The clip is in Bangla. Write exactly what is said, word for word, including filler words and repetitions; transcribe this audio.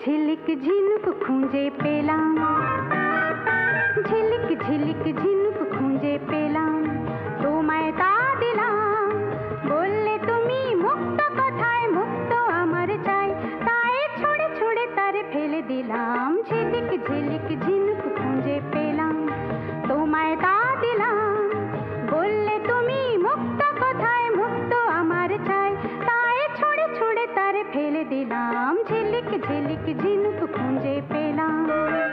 ঝিলিক ঝিনুক খুঁজে পেলাম, ঝিলিক ঝিলিক ঝিনুক খুঁজে পেলাম, তোমায় তা দিলাম। বললে তুমি মুক্ত কথায় মুক্ত আমার চাই, তাই ছুঁড়ে ছুঁড়ে তারে ফেলে দিলাম। ঝিলিক ঝিলিক ঝিনুক খুঁজে পেলাম, তোমায় তা দিলাম। বললে তুমি মুক্ত কথায় মুক্ত আমার চাই, তাই ছুঁড়ে ছুঁড়ে তারে ফেলে দিলাম। ঝিলিক ঝিলিক ঝিনুক খুঁজে পেলাম।